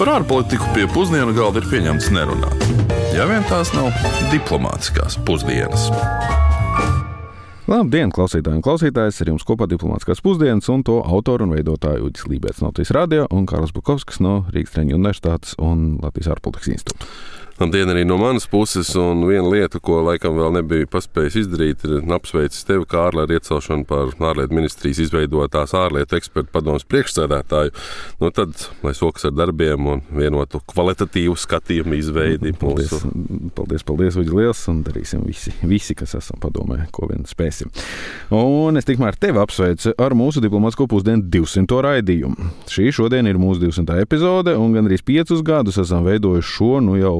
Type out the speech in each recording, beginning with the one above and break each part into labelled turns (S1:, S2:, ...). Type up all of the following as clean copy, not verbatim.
S1: Par ārpolitiku pie pusdienu galda ir pieņemts nerunāt. Ja vien tās nav diplomātiskās pusdienas.
S2: Labdien, klausītāji un klausītājas! Ar jums kopā diplomātiskās pusdienas un to autoru un veidotāju Uģis Lībēts no Latvijas radio un Kārlis Bukovskis no Rīgas Treņu universitātes un Latvijas ārpolitikas institūta.
S3: Labdien arī no manas puses, un viena lieta, ko laikam vēl nebija paspējis izdarīt, ir apsveicis tevi, Kārli, ar iecelšanu par ārlietu ministrijas izveidotās ārlietu ekspertu padomes priekšsēdētāju. Nu tad, lai sokas ar darbiem un vienotu kvalitatīvu skatījumu izveidi.
S2: Paldies, Uģi, liels, un darīsim visi, kas esam padomē, ko vien spēsim. Un es tikmēr tevi apsveicu ar mūsu diplomātisko pusdienu 200. raidījumu. Šī šodien ir mūsu 200. epizode, un gandrīz 5 gadus esam veidojuši šo, jau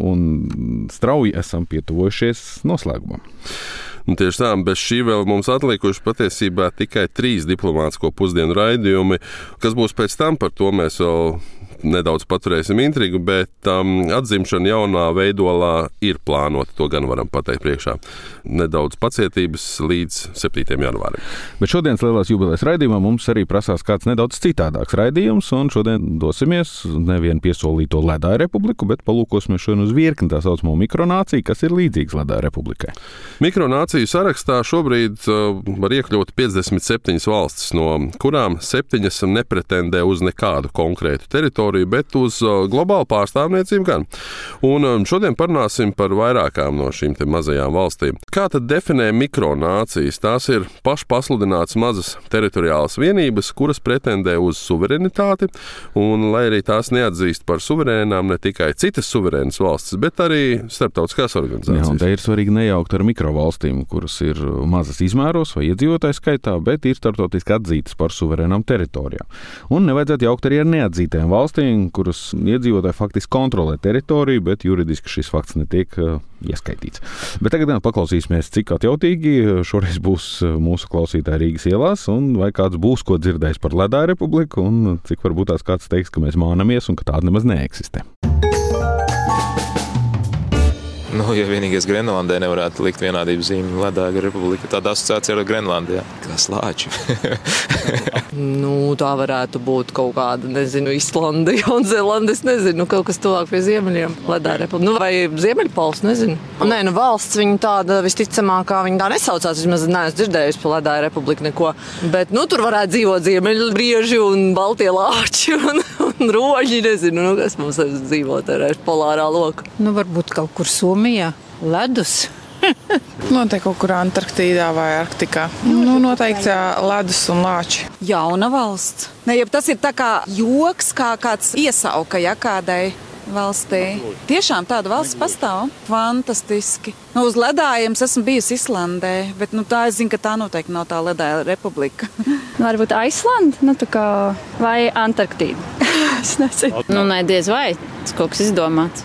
S2: un strauji esam pietuvojušies noslēgumam.
S3: Tieši tā, bez šī vēl mums atlikuši patiesībā tikai 3 diplomātisko pusdienu raidījumi, kas būs pēc tam, par to mēs vēl nedaudz paturēsim intrigu, bet atzimšana jaunā veidolā ir plānota, to gan varam pateikt priekšā. Nedaudz pacietības līdz 7. janvārim.
S2: Bet šodienas lielās jubilejas raidījumā mums arī prasās kāds nedaudz citādāks raidījums, un šodien dosimies nevienu piesolīto Ledāju republiku, bet palūkosimies šodien uz virkni tā saucamo mikronāciju, kas ir līdzīgs Ledāju republikai.
S3: Mikronāciju sarakstā šobrīd var iekļūt 57 valstis, no kurām 7 nepretendē uz nekādu konkrētu teritoriju, bet uz globālu pārstāvniecību gan. Un šodien parunāsim par vairākām no šīm te mazajām valstīm. Kā tad definē mikronācijas? Tās ir pašpasludinātas mazas teritoriālas vienības, kuras pretendē uz suverenitāti, un lai arī tās neatzīst par suverēnām ne tikai citas suverēnas valstis, bet arī starptautiskās organizācijas.
S2: Jā, un te ir svarīgi nejaukt ar mikrovalstīm, kuras ir mazas izmēros vai iedzīvotāju skaitā, bet ir starptautiski atzītas par suverēnām teritorijām. Un nevajadzētu jaukt arī ar neatzītajām valstīm, kuras iedzīvotāji faktiski kontrolē teritoriju, bet juridiski šis fakts netiek ieskaitīts. Bet tagad paklausīsimies, cik atjautīgi šoreiz būs mūsu klausītāji Rīgas ielās, un vai kāds būs ko dzirdējis par Ledāju republiku, un cik varbūt tās kāds teiks, ka mēs mānamies un ka tāda nemaz neeksistē.
S4: Ja vienīgais Grenlandē nevarētu likt vienādību zīmi Ledāju republika, tāda asociācija ar Grenlandijā. Kā slāči.
S5: Tā varētu būt kaut kāda, Islanda, Jaunzēlanda, es nezinu, kaut kas tuvāk pie ziemeļiem. Ledāju republika. Vai Ziemeļpols, nezinu. Valsts viņa tāda visticamākā, viņa tā nesaucās, vismaz neesmu dzirdējusi par Ledāju republiku neko. Bet, tur varētu dzīvot ziemeļbrieži un baltie lāči un roži, nezinu, kas mums dzīvot ar polārā loka.
S6: Varbūt kaut kur Somijā. Ledus.
S7: Noteikti kaut kur Antarktīdā vai Arktikā. Noteikti ledus un lāči.
S8: Jauna valsts. Tas ir tā kā joks, kā kāds iesauka kādai valstī. Tiešām tāda valsts pastāv. Fantastiski. Uz ledājiem esmu bijusi Islandē, bet tā es zinu, ka tā noteikti nav tā Ledāja republika.
S9: Varbūt Islanda, vai Antarktīda. Es nezinu. Diez vai, tas kaut kas izdomāts.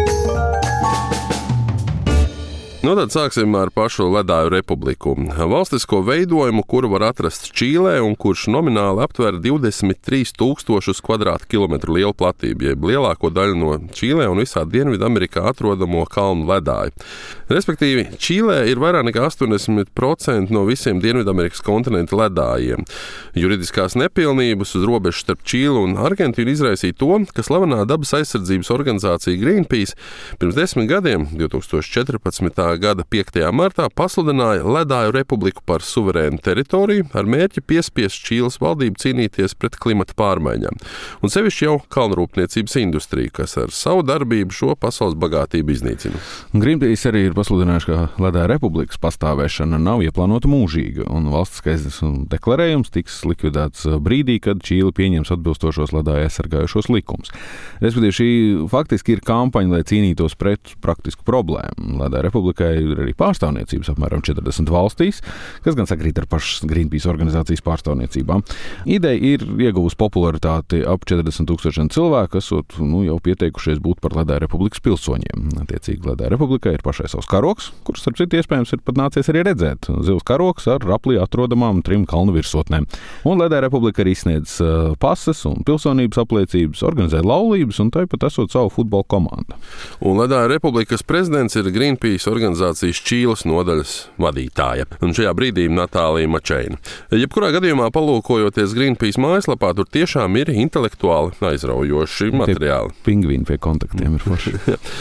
S3: Tad sāksim ar pašu Ledāju republiku. Valstisko veidojumu, kuru var atrast Čīlē un kurš nomināli aptver 23,000 kvadrātkilometru lielu platību, jeb lielāko daļu no Čīlē un visā Dienvidamerikā atrodamo kalnu ledāju. Respektīvi, Čīlē ir vairāk nekā 80% no visiem Dienvidamerikas kontinenta ledājiem. Juridiskās nepilnības uz robežu starp Čīli un Argentīnu izraisīja to, ka slavenā dabas aizsardzības organizācija Greenpeace pirms 10 gadiem, 2014. gada 5. martā pasludināja Ledāju republiku par suverēnu teritoriju ar mērķi piespiest Čīles valdību cīnīties pret klimata pārmaiņām. Un sevišķi jau kalnrūpniecības industriju, kas ar savu darbību šo pasaules bagātību iznīcina.
S2: Greenpeace arī ir pasludinājuši, ka Ledāju republikas pastāvēšana nav ieplānota mūžīga, un valstiskais deklarējums tiks likvidēts brīdī, kad Čīle pieņems atbilstošos Ledāju aizsargājušos likumus. Respektīvi, šī faktiski ir kampaņa, lai cīnītos pret praktisku problēmu. Ledāju republika ir arī pārstāvniecības apmēram 40 valstīs, kas gan sakrīt ar pašas Greenpeace organizācijas pārstāvniecībām. Ideja ir ieguvusi popularitāti ap 40,000 cilvēku, esot jau pieteikušies būt par Ledāju republikas pilsoņiem. Attiecīgi, Ledāju republikai ir pašai savs karoks, kurš, starp citu, iespējams ir pat nācies arī redzēt. Zivs karoks ar raplī atrodamām 3 kalnu virsotnēm. Un Ledāju republika arī sniedz pases un pilsonības apliecības, organizē laulības un tāpat esot savu futbola komandu.
S3: Un Ledāju republikas prezidents ir Greenpeace organizācijas organizācijas Čīles nodaļas vadītāja. Un šajā brīdī Natālija Mačeina. Jebkurā gadījumā palūkojoties Greenpeace mājaslapā, tur tiešām ir intelektuāli aizraujoši materiāli.
S2: Pingvīni pie kontaktiem ir forši.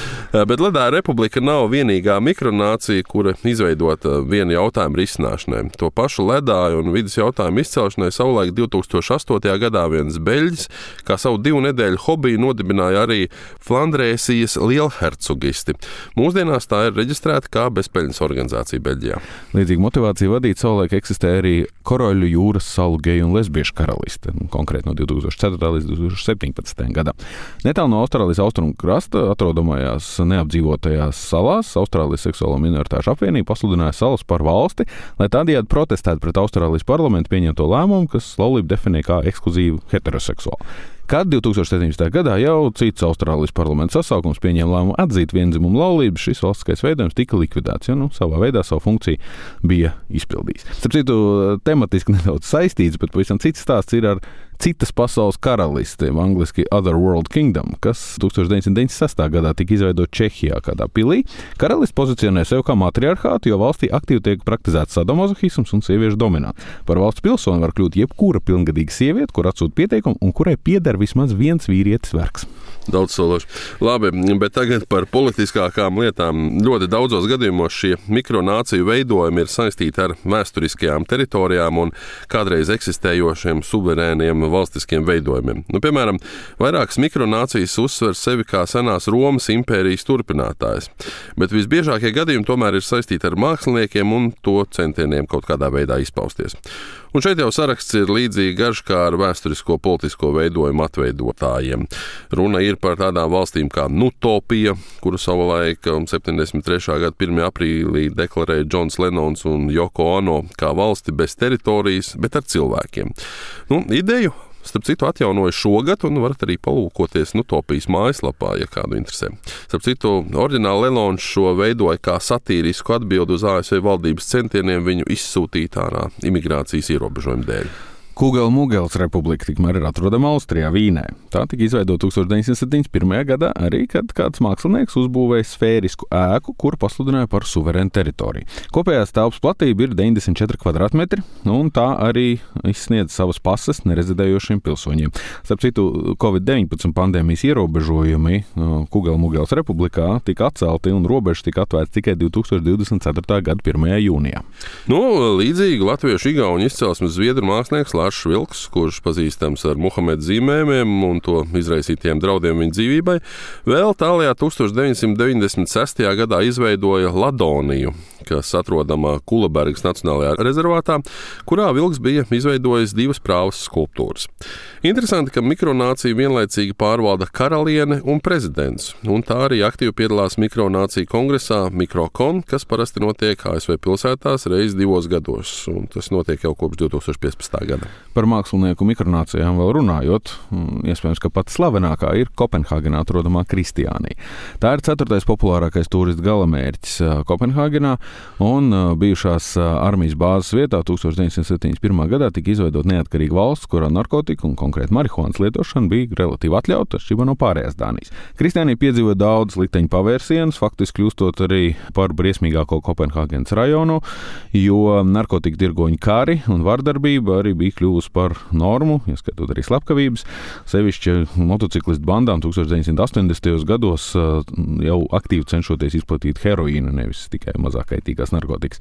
S3: Bet Ledāja republika nav vienīgā mikronācija, kura izveidota viena jautājuma risināšanai. To pašu ledāju un vidas jautājumu izcelšanai savulaik 2008. gadā viens beļģis, kā savu 2 nedēļu hobiju nodibināja arī Flandrēsijas lielhercogisti. Mūsdienās tā ir reģistrēta kā bezpeļņas organizācija Beļģijā.
S2: Līdzīga motivācija vadīt savulaik eksistē arī Koroļu jūras salu geju un lesbiešu karaliste, konkrēti no 2004. līdz 2017. gadam. Netālu no Austrālijas austrumu krasta atrodamajās neapdzīvotajās salās Austrālijas seksuālo minoritāšu apvienība pasludināja salas par valsti, lai tādējādi protestētu pret Austrālijas parlamentu pieņemto lēmumu, kas laulību definē kā ekskluzīvu heteroseksuālu. Kad 2017. gadā jau cits Austrālijas parlamenta sasaukums pieņēma lēmumu atzīt viendzimumu laulību, šis valstiskais veidojums tika likvidēts, jo savā veidā savu funkciju bija izpildījis. Starp citu, tematiski nedaudz saistīts, bet pavisam cits stāsts ir ar citas pasaules karalisti, angliski Other World Kingdom, kas 1996. gadā tika izveidota Čehijā kādā pilī. Karalisti pozicionē sevi kā matriarhātu, jo valstī aktīvi tiek praktizēts sadomazohisms un sieviešu dominants. Par valsts pilsoni var kļūt jebkura pilngadīga sieviete, kur atsūta pieteikumu un kurai pieder vismaz viens vīrietis vergs.
S3: Daudz sološi. Labi, bet tagad par politiskākām lietām. Ļoti daudzos gadījumos šie mikronāciju veidojumi ir saistīti ar vēsturiskajām teritorijām un kādreiz eksistējošiem suverēniem valstiskiem veidojumiem. Piemēram, vairākas mikronācijas uzsver sevi kā senās Romas impērijas turpinātājs, bet visbiežākie gadījumi tomēr ir saistīti ar māksliniekiem un to centieniem kaut kādā veidā izpausties. Un šeit jau saraksts ir līdzīgi garš kā ar vēsturisko politisko veidojumu atveidotājiem. Runa ir par tādām valstīm kā Nutopija, kuru savulaik 73. gada 1. aprīlī deklarēja Džons Lenons un Joko Ono kā valsti bez teritorijas, bet ar cilvēkiem. Ideju starp citu atjaunoja šogad, un varat arī palūkoties Nutopijas mājaslapā, ja kādu interesē. Starp citu, oriģināli Lenons šo veidoja kā satīrisku atbildi uz ASV valdības centieniem viņu izsūtīt ārā imigrācijas ierobežojumu dēļ.
S2: Kugel-Mugels republika tikmēr ir atrodama Austrijā, Vīnē. Tā tika izveidota 1971. gadā, arī kad kāds mākslinieks uzbūvēja sfērisku ēku, kuru pasludināja par suverēnu teritoriju. Kopējās telpas platība ir 94 kvadrātmetri, un tā arī izsniedz savas pases nerezidējošiem pilsoņiem. Starp citu, Covid-19 pandēmijas ierobežojumi Kugel-Mugels republikā tika atcelti un robežas tika atvērts tikai 2024. gada 1. jūnijā.
S3: Līdzīgi latviešu igauņu izcelsmes zviedru mākslinieks Lārs Švilks, kurš pazīstams ar Muhameda zīmējumiem un to izraisītiem draudiem viņa dzīvībai, vēl tālajā 1996. gadā izveidoja Ladoniju, kas atrodama Kulabergas Nacionālajā rezervātā, kurā Vilks bija izveidojis 2 prāvas skulptūras. Interesanti, ka mikronāciju vienlaicīgi pārvalda karaliene un prezidents, un tā arī aktīvi piedalās mikronāciju kongresā Mikrokon, kas parasti notiek ASV pilsētās reiz 2 gados, un tas notiek jau kopš 2015. gada.
S2: Par mākslinieku mikronācijām vēl runājot, iespējams, ka pati slavenākā ir Kopenhāgenā atrodamā Kristiānija. Tā ir 4. populārākais turistu galamērķis Kopenhāgenā, un bijušās armijas bāzes vietā 1971. gadā tika izveidot neatkarīga valsts, kurā narkotika un konkrēti marihuānas lietošana bija relatīvi atļauta, atšķirībā no pārējās Dānijas. Kristiānija piedzīvoja daudz likteņu pavērsienus, faktiski kļūstot arī par briesmīgāko Kopenhāgenas rajonu, jo narkotika tirgoņu kari un vardarbība arī bija kļuvusi par normu, ieskatot arī slepkavības. Sevišķi motociklistu bandām 1980. gados jau aktīvi cenšoties izplatīt heroīnu, nevis tikai mazākaitīgās narkotikas.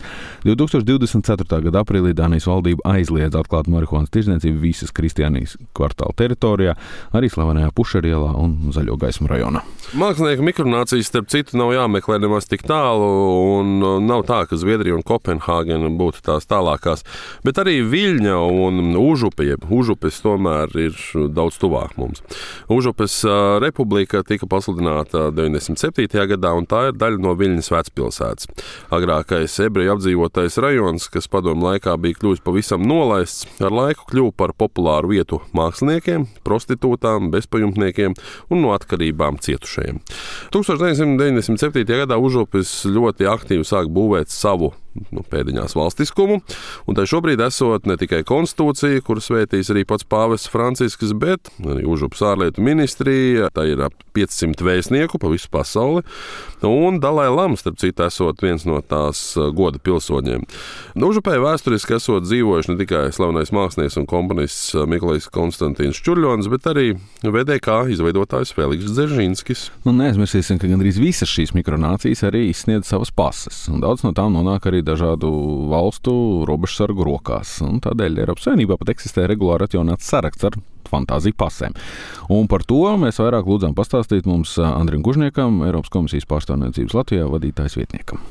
S2: 2024. gada aprīlī Dānijas valdība aizliedz atklāt marihuānas tirdzniecību visas Kristiānijas kvartāla teritorijā, arī slavenajā Pušerielā un Zaļo gaismu rajonā.
S3: Mākslinieku mikronācijas, starp citu, nav jāmeklē nemaz tik tālu, un nav tā, ka Zviedrija un Kopenhāgena būtu tās tālākās, bet arī Viļņa un Užupe, jeb Užupes tomēr ir daudz tuvāk mums. Užupes republika tika pasludināta 97. gadā, un tā ir daļa no Viļņas vecpilsētas. Agrākais ebreju apdzīvotais rajons, kas padomu laikā bija kļuvis pavisam nolaists, ar laiku kļuva par populāru vietu māksliniekiem, prostitūtām, bezpajumtniekiem un no atkarībām cietušajiem. 1997. gadā Užupes ļoti aktīvi sāk būvēt savu pēdiņās valstiskumu, un tai šobrīd esot ne tikai konstitūcija, kuras svētīs arī pats pāvests Francisks, bet arī Užupes ārlietu ministrija, tā ir ap 500 vēstnieku pa visu pasauli, un Dalai Lama, starp citu, esot viens no tās goda pilsoņiem. Užupē vēsturiski esot dzīvojuši ne tikai slavenais mākslinieks un komponists Miklais Konstantīns Čurļons, bet arī VDK izveidotājs Feliks Dzeržinskis.
S2: Neaizmirsīsim, ka gandrīz visas šīs mikronācijas arī izsniedz savas pases, un daudz no tām nonāk arī dažādu valstu robežsargu rokās. Un tādēļ Eiropas Savienībā pat eksistē regulāri atjaunāts saraksts ar fantāziju pasēm. Un par to mēs vairāk lūdzām pastāstīt mums Andrim Gužniekam, Eiropas komisijas pārstāvniecības Latvijā vadītājs vietniekam.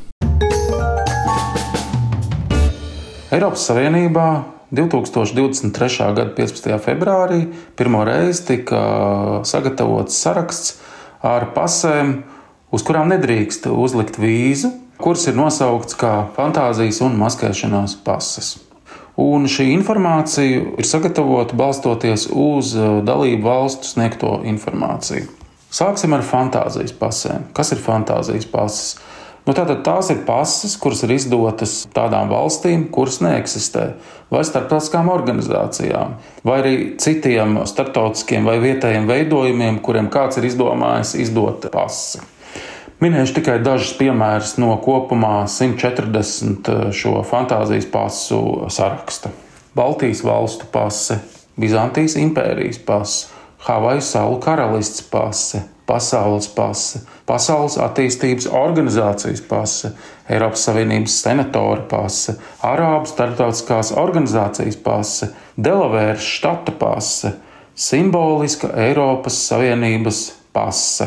S10: Eiropas Savienībā 2023. gada 15. februārī pirmo reizi tika sagatavots saraksts ar pasēm, uz kurām nedrīkst uzlikt vīzu, kuras ir nosaukts kā fantāzijas un maskēšanās pases. Un šī informācija ir sagatavota balstoties uz dalību valstu sniegto informāciju. Sāksim ar fantāzijas pasēm. Kas ir fantāzijas pases? Tātad tās ir pases, kuras ir izdotas tādām valstīm, kuras neeksistē, vai starptautiskām organizācijām, vai arī citiem starptautiskiem vai vietējiem veidojumiem, kuriem kāds ir izdomājis izdot pasi. Minēšu tikai dažus piemērus no kopumā 140 šo fantāzijas pasu saraksta. Baltijas valstu pase, Bizantijas impērijas pase, Havaju salu karalists pase, pasaules pase, Pasaules attīstības organizācijas pase, Eiropas Savienības senatora pase, Arābu starptautiskās organizācijas pase, Delavēras štata pase, simboliska Eiropas Savienības pase.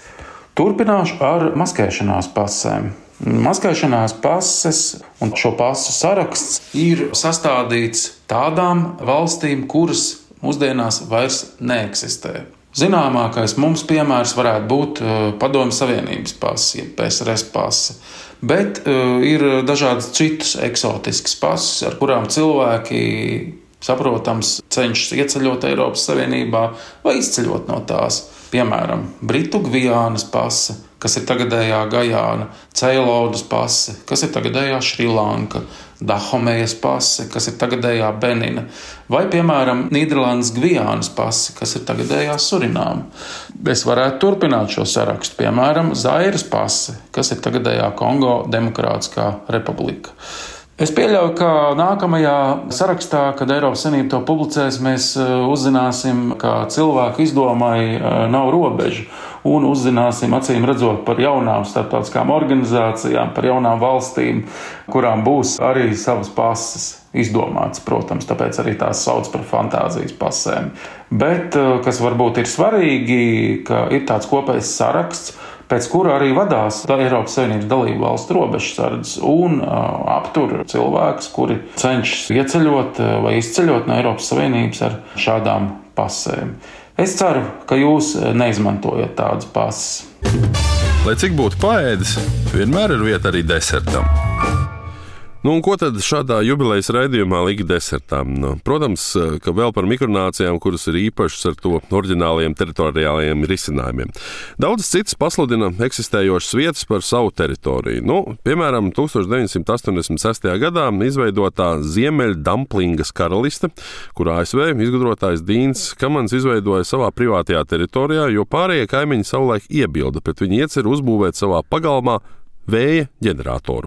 S10: Turpināšu ar maskēšanās pasēm. Maskēšanās pases un šo pasu saraksts ir sastādīts tādām valstīm, kuras mūsdienās vairs neeksistē. Zināmākais mums piemērs varētu būt Padomju Savienības pase, PSRS pase, bet ir dažādas citas eksotiskas pases, ar kurām cilvēki, saprotams, cenšas ieceļot Eiropas Savienībā vai izceļot no tās. Piemēram, Britu Gvijānas pase, kas ir tagadējā Gajāna, Ceilonas pase, kas ir tagadējā Šrilanka, Dahomejas pase, kas ir tagadējā Benina, vai, piemēram, Nīderlandes Gvijānas pase, kas ir tagadējā Surinām. Es varētu turpināt šo sarakstu, piemēram, Zairas pase, kas ir tagadējā Kongo Demokrātiskā republika. Es pieļauju, ka nākamajā sarakstā, kad Eiropas Savienība to publicēs, mēs uzzināsim, ka cilvēku izdomai nav robežu, un uzzināsim, acīm redzot, par jaunām starptautiskām organizācijām, par jaunām valstīm, kurām būs arī savas pases izdomāts, protams, tāpēc arī tās sauc par fantāzijas pasēm. Bet, kas varbūt ir svarīgi, ka ir tāds kopējs saraksts, pēc kura arī vadās Eiropas Savienības dalību valstu robežsardzes un aptur cilvēkus, kuri cenšas ieceļot vai izceļot no Eiropas Savienības ar šādām pasēm. Es ceru, ka jūs neizmantojat tādas pases.
S3: Lai cik būtu paēdis, vienmēr ir vieta arī desertam. Un ko tad šādā jubilejas raidījumā likt desertām? Protams, ka vēl par mikronācijām, kuras ir īpašas ar to oriģināliem teritoriālajiem risinājumiem. Daudz citas pasludina eksistējošas vietas par savu teritoriju. Piemēram, 1986. gadā izveidotā Ziemeļdamplingas karaliste, kurā ASV izgudrotājs Dīns Kamans izveidoja savā privātajā teritorijā, jo pārējie kaimiņi savulaik iebilda pret viņu ieceru uzbūvēt savā pagalmā vēja ģeneratoru.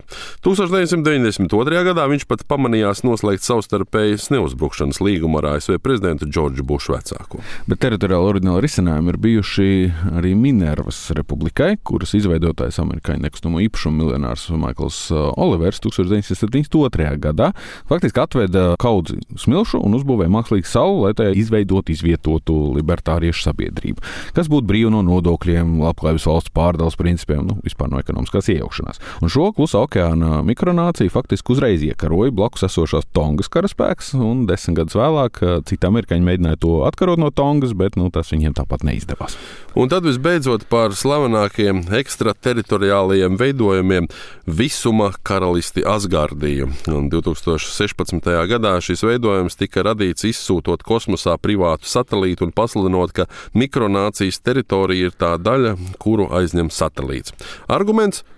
S3: 1992. gadā viņš pat pamanījās noslēgt savstarpējas neuzbrukšanas līgumu ar ASV prezidentu Džordžu Bušu vecāko.
S2: Bet teritoriāli oriģināli risinājumi ir bijuši arī Minervas republikai, kuras izveidotājs amerikāņu nekustamo īpašumu miljonārs Maikls Olivers 1972. gadā faktiski atveda kaudzi smilšu un uzbūvēja mākslīgu salu, lai tajā izvietotu libertāriešu sabiedrību, kas būtu brīva no nodokļiem, labklājības valsts pārdales principiem, vispār no ekonomiskās iejaukšanās. Un šo Klusā okeāna mikronāciju faktiski uzreiz iekaroja blakus esošās Tongas karaspēks, un 10 gadus vēlāk citi amerikāņi mēģināja to atkarot no Tongas, bet tas viņiem tāpat neizdevās.
S3: Un tad visbeidzot par slavenākiem ekstrateritoriālajiem veidojumiem Visuma karalisti Asgardiju. Un 2016. gadā šis veidojums tika radīts izsūtot kosmosā privātu satelītu un pasludinot, ka mikronācijas teritorija ir tā daļa, kuru aizņem satelīts. Arguments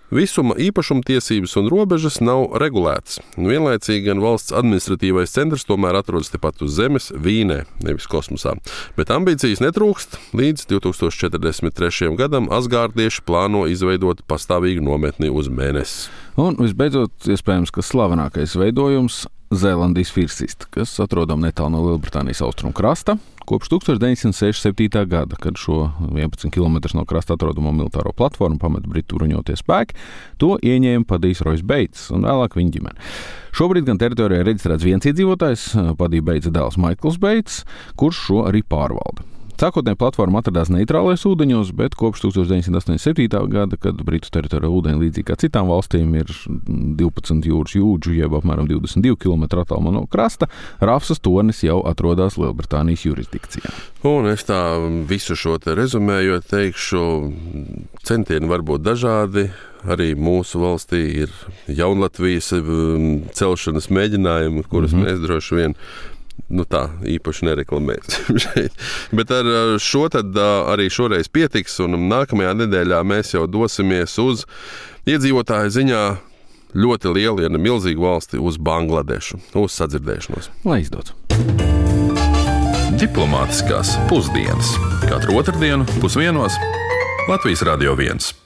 S3: Visuma īpašumtiesības un robežas nav regulētas. Vienlaicīgi gan valsts administratīvais centrs tomēr atrodas tepat uz zemes, Vīnē, nevis kosmosā. Bet ambīcijas netrūkst. Līdz 2043. gadam asgārdieši plāno izveidot pastāvīgu nometni uz Mēnesi.
S2: Un visbeidzot, iespējams, ka slavenākais veidojums Zēlandijas Firsist, kas atrodam netālu no Lielbritānijas austrumu krasta, kopš 1967. gada, kad šo 11 km no krasta atrodamo militāro platformu pameta Britu bruņotie spēki, to ieņēma padījis Roijs Beits un vēlāk viņa ģimene. Šobrīd gan teritorijā reģistrēts viens iedzīvotājs, padīja Beitsa dēls Maikls Beits, kurš šo arī pārvalda. Sākotnēji platforma atradās neitrālajos ūdeņos, bet kopš 1987. gada, kad Britu teritorija ūdeņi līdzīgi kā citām valstīm ir 12 jūras jūdžu, jeb apmēram 22 km attālumā no krasta, Rafsas tornis jau atrodas Lielbritānijas jurisdikcijā.
S3: Un es tā visu šo te rezumējot teikšu, centieni var būt dažādi. Arī mūsu valstī ir Jaunlatvijas celšanas mēģinājumi, kurus mēs droši vien tā īpaši nereklamēsim šeit. Bet ar šo tad arī šoreiz pietiks, un nākamajā nedēļā mēs jau dosimies uz iedzīvotāju ziņā ļoti lielu, ja ne milzīgu valsti, uz Bangladešu. Uz sadzirdēšanos.
S2: Lai izdodas.
S1: Diplomātiskās pusdienas. Katru otrdienu 12:00 Latvijas Radio 1.